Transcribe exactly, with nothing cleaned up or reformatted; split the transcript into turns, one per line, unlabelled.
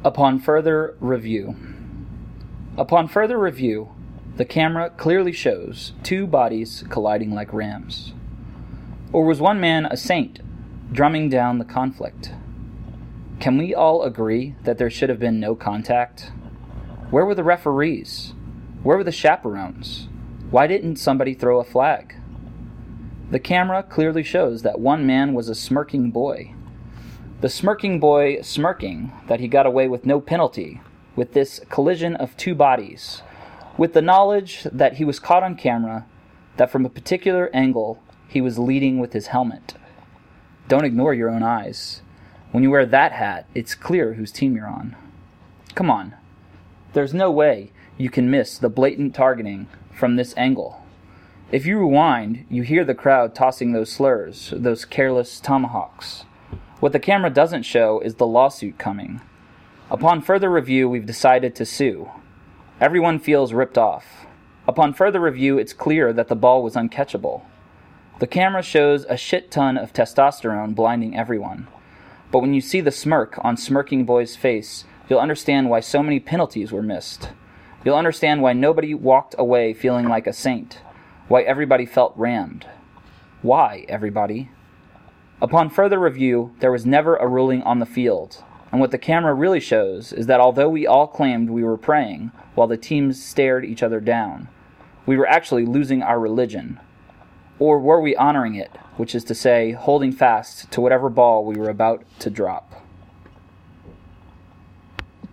Upon further review. Upon further review, the camera clearly shows two bodies colliding like rams. Or was one man a saint, drumming down the conflict? Can we all agree that there should have been no contact? Where were the referees? Where were the chaperones? Why didn't somebody throw a flag? The camera clearly shows that one man was a smirking boy. The smirking boy smirking that he got away with no penalty with this collision of two bodies, with the knowledge that he was caught on camera, that from a particular angle he was leading with his helmet. Don't ignore your own eyes. When you wear that hat, it's clear whose team you're on. Come on. There's no way you can miss the blatant targeting from this angle. If you rewind, you hear the crowd tossing those slurs, those careless tomahawks. What the camera doesn't show is the lawsuit coming. Upon further review, we've decided to sue. Everyone feels ripped off. Upon further review, it's clear that the ball was uncatchable. The camera shows a shit ton of testosterone blinding everyone. But when you see the smirk on Smirking Boy's face, you'll understand why so many penalties were missed. You'll understand why nobody walked away feeling like a saint. Why everybody felt rammed. Why, everybody? Upon further review, there was never a ruling on the field, and what the camera really shows is that although we all claimed we were praying while the teams stared each other down, we were actually losing our religion. Or were we honoring it, which is to say, holding fast to whatever ball we were about to drop?